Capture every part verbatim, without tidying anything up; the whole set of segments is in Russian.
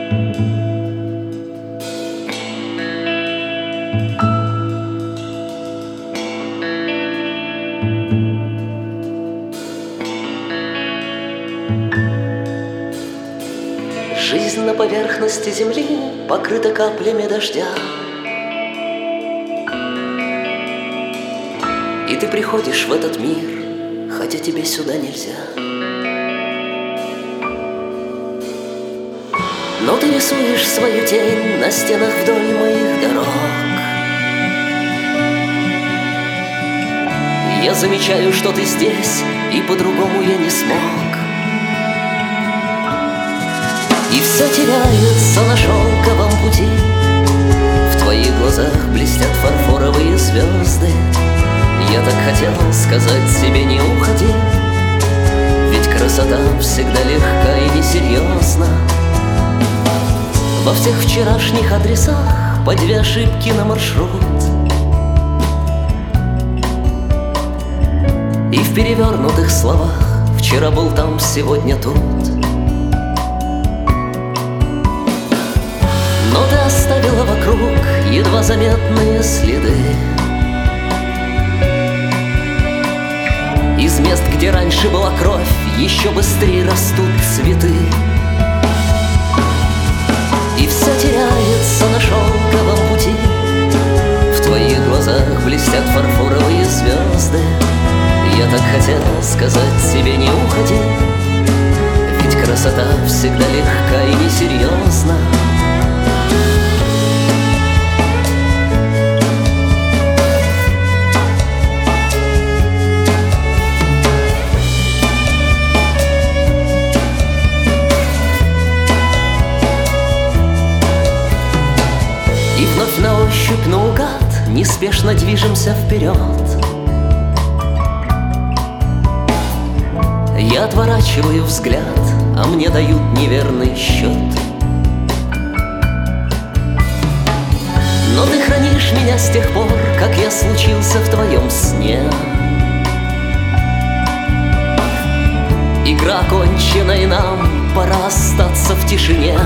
Жизнь на поверхности земли покрыта каплями дождя, и ты приходишь в этот мир, хотя тебе сюда нельзя. Но ты рисуешь свою тень на стенах вдоль моих дорог. Я замечаю, что ты здесь, и по-другому я не смог. И все теряется на шелковом пути. В твоих глазах блестят фарфоровые звезды. Я так хотел сказать себе: не уходи, ведь красота всегда легка и несерьезна. Во всех вчерашних адресах по две ошибки на маршрут, и в перевернутых словах: вчера был там, сегодня тут. Но ты оставила вокруг едва заметные следы. Из мест, где раньше была кровь, еще быстрее растут цветы. И все теряется на шелковом пути. В твоих глазах блестят фарфоровые звезды. Я так хотел сказать себе: не уходи, ведь красота всегда легка и несерьезна. И вновь на ощупь наугад неспешно движемся вперед. Я отворачиваю взгляд, а мне дают неверный счет. Но ты хранишь меня с тех пор, как я случился в твоем сне. Игра окончена, и нам пора остаться в тишине.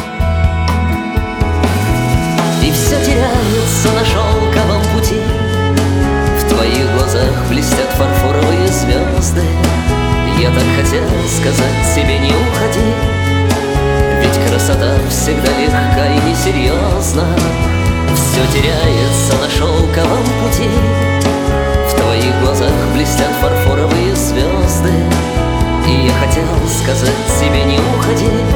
И все теряется на шелковом пути. В твоих глазах блестят фарфоровые звезды. Я так хотел сказать себе: не уходи, ведь красота всегда легка и несерьезна. Все теряется на шелковом пути. В твоих глазах блестят фарфоровые звезды. И я хотел сказать себе: не уходи,